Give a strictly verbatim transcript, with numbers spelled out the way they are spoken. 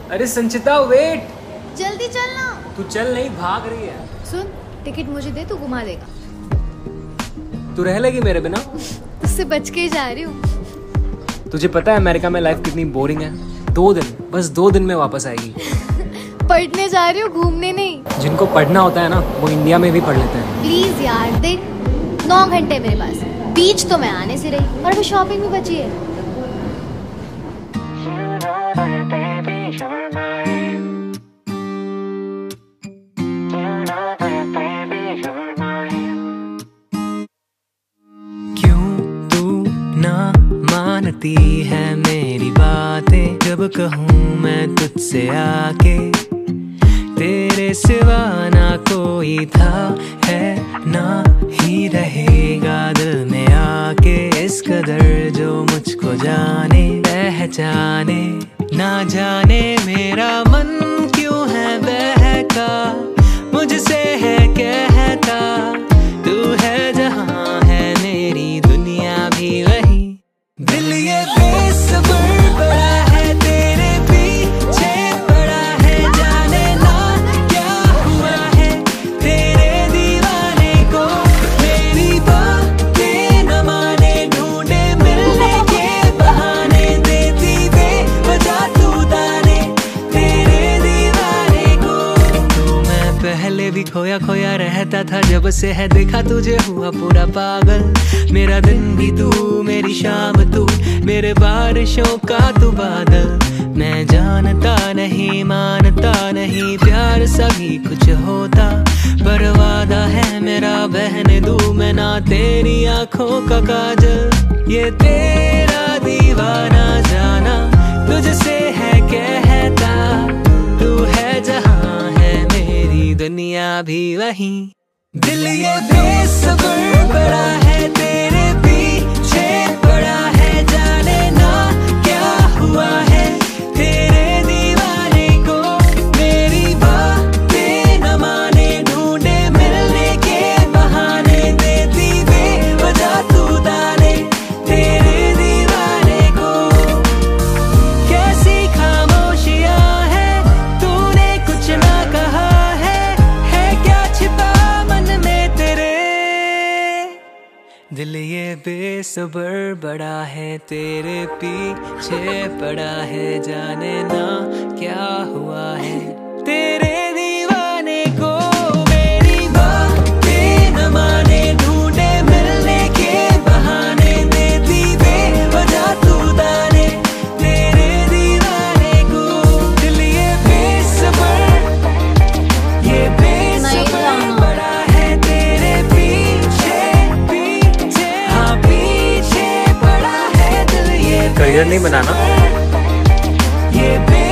अरे संचिता वेट, जल्दी चलना। तू चल नहीं, भाग रही है। सुन, टिकट मुझे दे, तू घुमा देगा। तू रह लेगी मेरे बिना? उससे बच के ही जा रही हूँ। तुझे पता है अमेरिका में लाइफ कितनी बोरिंग है। दो दिन, बस दो दिन में वापस आएगी। पढ़ने जा रही हूँ, घूमने नहीं। जिनको पढ़ना होता है ना, वो इंडिया में भी पढ़ लेते हैं। प्लीज यार देख, नौ घंटे मेरे पास। बीच तो मैं आने से रही और अभी शॉपिंग भी बची है। मानती है मेरी बातें जब कहूँ मैं तुझसे आके, तेरे सिवा ना कोई था है ना ही रहेगा दिल में आके। इस कदर जो मुझको जाने पहचाने, ना जाने मेरा मन क्यों है बहका, मुझसे है कहता तू है जहाँ है मेरी दुनिया भी वही। दिल ये बेसब्र बड़ा है तेरे पीछे पड़ा है, जाने ना क्या हुआ है तेरे दीवाने को। मेरी बातें न माने, ढूंढे मिलने के बहाने, देती बेवजह तू ताने तेरे दीवाने को। तो मैं पहले भी खोया खोया रहता था, जब से है देखा तुझे हुआ पूरा पागल। मेरा दिन भी तू, मेरी शाम तू, मेरे बारिशों का तू बादल। मैं जानता नहीं मानता नहीं प्यार सा भी कुछ होता, पर वादा है मेरा बहने दूं मैं ना तेरी आंखों का काजल। ये तेरा दीवाना जाना तुझसे है कहता, तू है जहाँ है मेरी दुनिया भी वहीं। दिल ये बेसब्र बड़ा है तेरे पीछे पड़ा है, जाने ना क्या हुआ है तेरे दीवाने को। मेरी बातें न माने, ढूंढे मिलने के बहाने, देती बेवजह तू ताने तेरे दीवाने को। कैसी खामोशियां है तूने कुछ ना कहा है, है क्या छिपा मन में तेरे। दिल ये बेसब्र बड़ा है तेरे पीछे पड़ा है, जाने ना क्या हुआ है तेरे दीवाने को। मेरी बातें न माने, ढूंढे मिलने के बहाने, देती बेवजह तू ताने तेरे दीवाने को। दिल ये बेसब्र, ये बेसब्र बड़ा है तेरे पीछे पीछे, हाँ पीछे पड़ा है दिल ये। करियर नहीं बनाना। ये